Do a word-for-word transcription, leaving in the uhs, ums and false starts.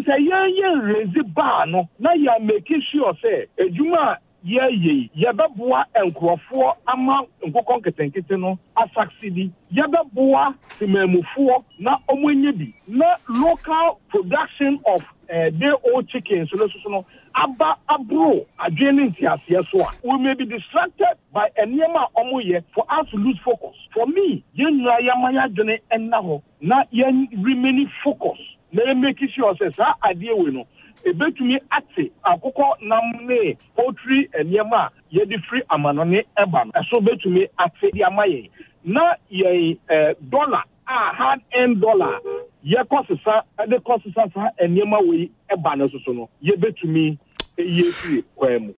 sɛ yɛn yɛn raise bar no na yɛ make sure sɛ adwuma ye ye yɛbɛboa nkurɔfoɔ ama nkokɔ nketenkete no asaksidi yɛbɛboa timamufoɔ na ɔmonyɛ bi na local production of uh, day old chickens so so no aba abro adwene ntiaseɛ so a we may be distracted by enema ɔmoyɛ for us to lose focus. For me yɛnua yɛmaya adwene ɛnna hɔ na yɛn remain focus na yɛ make sure sɛ saa adeɛ we no ebetumi ate akoko namne poultry enema ye di free amanone eba no so betumi ate di amaye na ye eh, dollar a hard end dollar ye kosesa e de kosesa sa enema we eba no so so no ye betumi ye free kwemu